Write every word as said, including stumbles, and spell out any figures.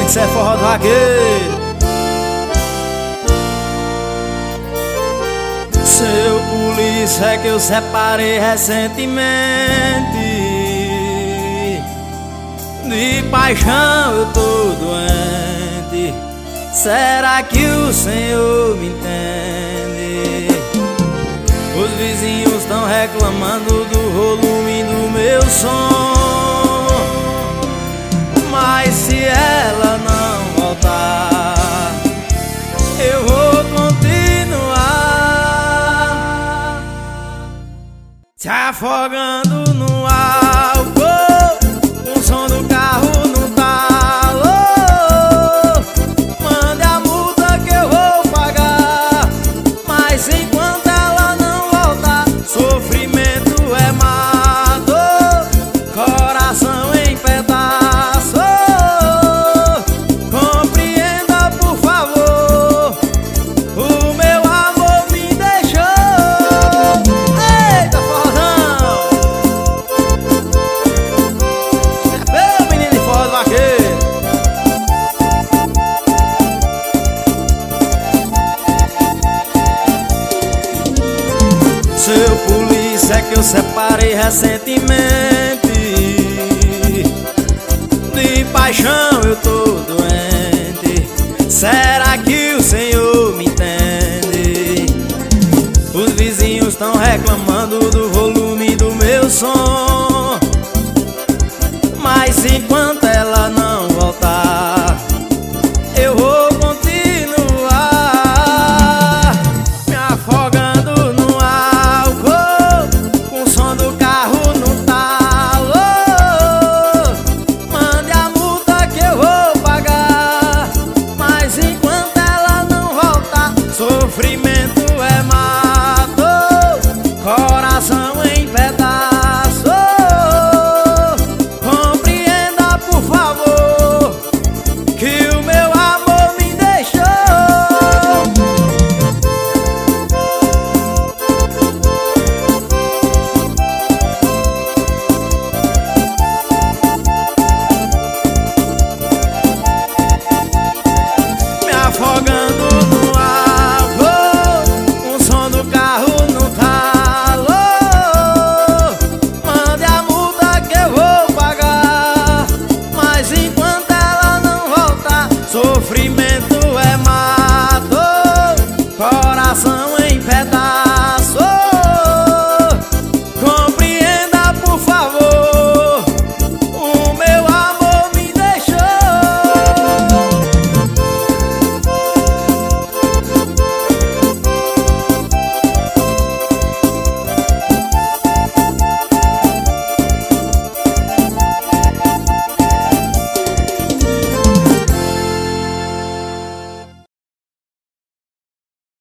tem que ser forró do vaqueiro. Seu polícia, é que eu separei recentemente. De paixão eu tô doente. Será que o senhor me entende? Os vizinhos estão reclamando do volume do meu som. Mas se ela não voltar, eu vou continuar se afogando no álcool, o som do carro no talo. Mande a multa que eu vou pagar, mas enquanto ela não voltar, sofrimento é mato, coração em pedaço. Compreenda, por favor, o meu amor me deixou. Eita, forrozão! É meu menino de forró do vaqueiro. Seu polícia, é que eu separei recentemente. De paixão eu tô doente. Será que o senhor me entende? Os vizinhos estão reclamando do volume do meu som. Mas enquanto